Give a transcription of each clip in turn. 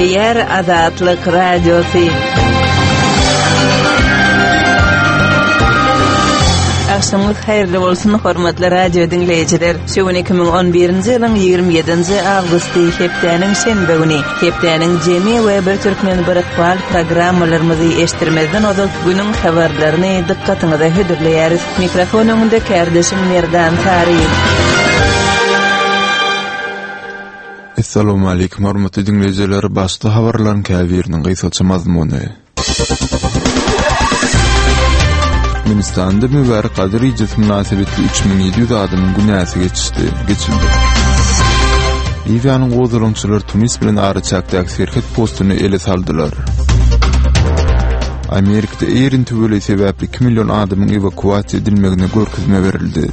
Ýer Azatlyk Radiosy. Akşamınız hayırlı bolsun hormatly radio dinleýijiler. Şu 2011-nji ýylyň 27-nji awgusty hepdeniň şembe güni. Hepdeniň jemi we bir türkmen birikmal programmalarymyzy eşitdirmezden ozak günüň habarlaryny dikkatyňize hödürleýäris. Mikrofonumda kardeşim Merdan Tari. Assalamu alaykum hormatly dinleýijiler. Başly habarlaryň käbiriniň gysgaça mazmuny. Türkmenistanda mübarek Kadir Gecesi münasebetli 3700 adamın günäsi geçildi. Libyanyň gozulunçylar Tunis bilen araçakdaky serket postuny ele saldylar. Amerikada erin tübeli sebäpli 2 milyon adamyň evakuasiýa edilmegine görkezme berildi.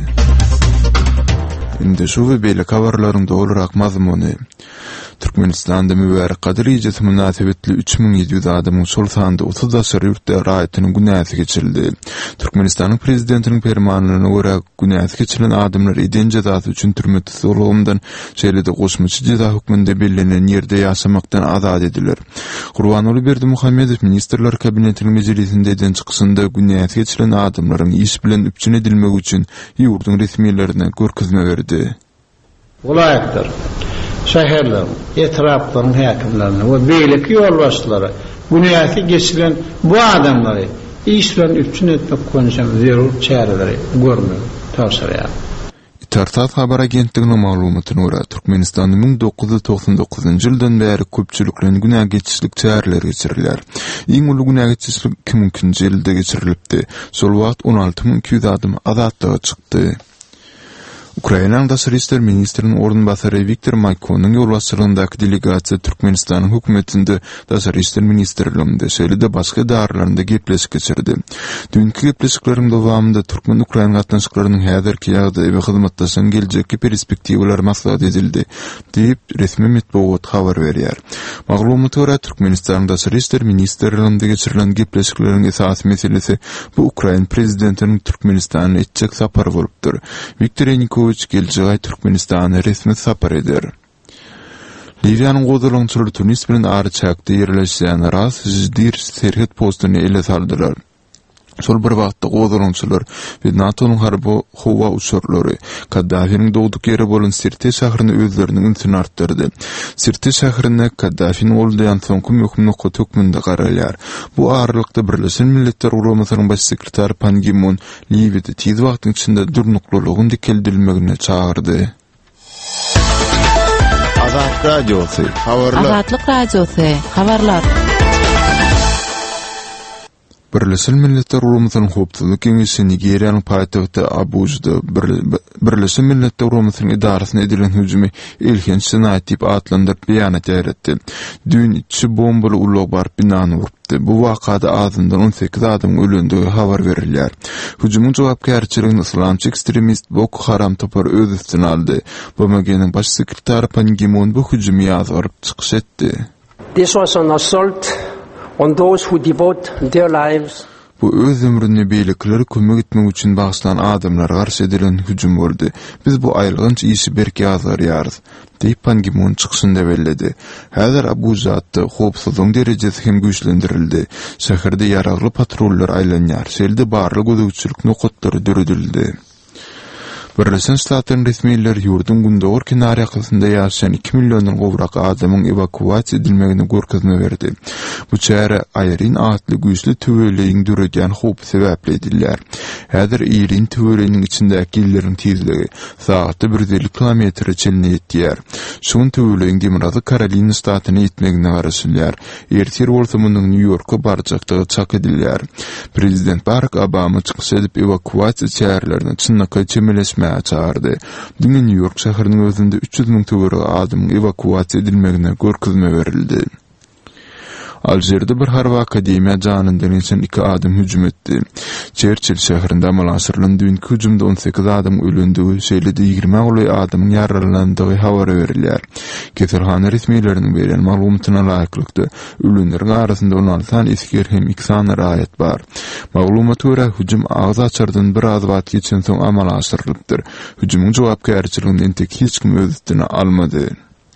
Indi şu we beýle habarlaryň dolarak mazmuny. Türkmenistanda mübarek Kadir Gecesi münasebetli 3700 adamyň şol sanda 30 daşary ýurtda raýatynyň günäsi geçirildi. Türkmenistanyň prezidentiniň fermanyna görä günäsi geçirilen adamlar eden jazasy üçin türme tutulganda şeýlede goşmacy jaza hukmynda belirlenen ýerde ýaşamakdan azat ediler. Gurbanoğlu Berdimuhammedow ministrler kabinetiniň mejlisinde eden çykyşynda günäsi geçirilen adamlaryň iş bilen üpçün edilmegi üçin ýurduň resmiýetlerine görkezme berdi. Vilayetler, şehirler, etrafların hakimlerine ve beylik yolbaşçıları güneysi geçiren bu adamları işlerini üpçün etmek konuşan zerur çareleri görmüyor, tavsiye. Tartat habar agentliginiň maglumatyna görä Türkmenistanyň 1999-njy ýyldan bäri köpçüliklerini günä geçişlik çareleri geçirilýär. Iň uly günä geçişlik 2000-nji ýylda geçirilipdi. Şol wagt 16200 adam azatlyga çykdy. Ukrainanyň daşary işler ministriniň ornbasary Viktor Maykowyň ýolbaşçylygyndaky delegasiýa Türkmenistanyň hökümetinde daşary işler ministrliginde şeýle başga darlarynda gepleşik geçirdi. Dünkü gepleşikleriň dowamında Türkmen-Ukraina gatnaşyklarynyň häzirki ýagdaýy we hyzmatdaşyň geljekki perspektiwalary maslahat edildi diýip resmi matbuat habar berýär. Maglumata görä Türkmenistanyň daşary işler ministrliginde geçirilen gepleşikleriň esas meselesi bu Ukraina prezidentiniň Türkmenistana etjek sapary bolupdyr. Viktor geljek Türkmenistana resmi sapar eder. Libyanyň gozulunçylary Tunis bilen araçakda ýerleşýän ras jiddir serhet postuny ele saldylar. Şol bir wagtda gozulunçylar we NATO'nyň harby howa uçurlary Kaddafiň dogduk ýeri bolan Sirte şäherini özleriniň ünsüne artdyrdy. Sirte şäherine Kaddafiň bolýan soňky möhümlük hökmünde garalýar. Bu aralykda Birleşen Milletler Guramasynyň baş sekretary Pan Ki-moon Libyada tiz wagtyň içinde durnuklulygyň dikeldilmegine çağırdy. Azat Radiosy habarlar. Azatlyk Radiosy habarlar. Birleşen Milletler Guramasynyň howpsuzlyk keňeşi Nigeriýanyň paýtagty Abuja Birleşen Milletler Guramasynyň idarasyna edilen hüjümi ilkin sinaýat diýip atlandyryp beýanat ýaratdy. Dün 2 bombaly ulag bar binany urupdy. Bu wakada azyndan 18 adam ölendigi habar berilýär. Hüjümyň jogapkärçiligini islamçy ekstremist Boko Haram topar öz üstüne aldy. BMG'niň baş sekretary Pan Ki-moon bu hüjümi ýazyp çykyş etdi. This was an assault on those who devote their lives. Bu öz ömrüni beýleklere kömek etmek üçin bagşlanan adamlar garşy edilen hüjüm boldy. Biz bu aýlgynç işi berki ýazarýarys. diýip Pan Ki-moon çykyşynda bellädi. Häzir Abujatda howpsuzlyk derejesi hem güýçlendirildi. Şäherde ýaragly patrullar aýlanýar. Şeýle barly gözegçilik nokatlary döredildi. Birleşen Ştatlaryň resmiýetleri ýurdun gündogor kinary ýakasynda ýaşaýan 2 milyondan gowrak adamyň evakuasiýa edilmegine görkezme berdi. Bu çäre aýryn atly güýçli tüweleýiň düregen howp sebäpli edilýär. Häzir aýryn tüweleýiniň içindäki ýelleriň tezligi saatda 150 kilometr çelini ýetýär. Şuň tüweleýiň Demirazy Karolina ştatyna ýetmegine garaşylýar. Ertir bolsa munyň New Yorka barjakdygy çak edilýär. Prezident Barack Obama çykyş edip evakuasiýa çärelerini çynnaky çemeleşme çağırdı. Dün New York şäheriniň özünde 300.000 töwerek adamyň evakuasiýa edilmegine görkezme berildi. Aljeride bir harby akademiýa janyndan geçen 2 adam hüjüm etdi. Churchill şäherinde amalashyrlan dünkü hüjümde 18 adam ölendigi, şeýle-de 20 goly adamyň ýaralandygy habar berilýär. Keselhana resmiýetleriniň beren maglumatyna laýyklykda ölenleriň arasynda 16 esker hem 2 sany raýat bar. Maglumata görä hüjüm ağız açardan bir az wagt geçen soň amalaşyrylypdyr. Hüjümyň jogapkärçiligini entek hiç kim öz üstüne almady.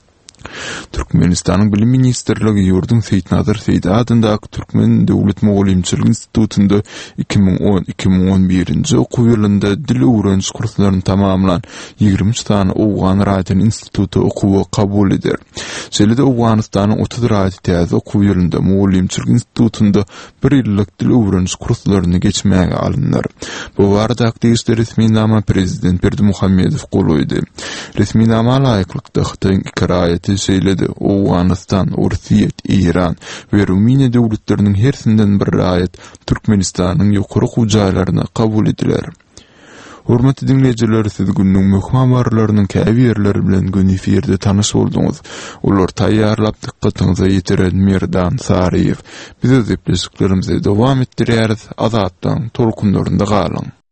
Türkmenistanyň bilim ministrligi ýurdun Seyit Nadir Seyit adyndaky Türkmen Döwlet Mugallimçilik Institutunda 2010-2011-nji okuw ýylynda dil öwrenç kurslaryny tamamlan 20 sany Owgan Radio Institutu okuwy kabul eder. Şeýle-de Owganystanyň 30 radio täze okuw ýylynda Mugallimçilik Institutunda 1 ýyllyk dil öwrenç kurslaryny geçmäge alynlar. Bu barada aktivistler resminama prezident Berdimuhammedow golaýdy. Resminama laýyklykda Hytaýyň ikiraýaty söyledi. Owganystan, Ursiýet, İran we Ruminiýa döwletleriniň hersinden bir raýat Türkmenistanyň ýokary hujaýlaryna kabul ediler. Hormatly dinleýijiler, siz günniň möhüm habarlarynyň käbi ýerleri bilen gün efirde tanyş bolduňyz. Olar taýýarlap dikkatiňize ýetiren Merdan Saryýew. Biz öz epleşiklerimizi dowam etdirýäris. Azatdan tolkunlarynda galyň.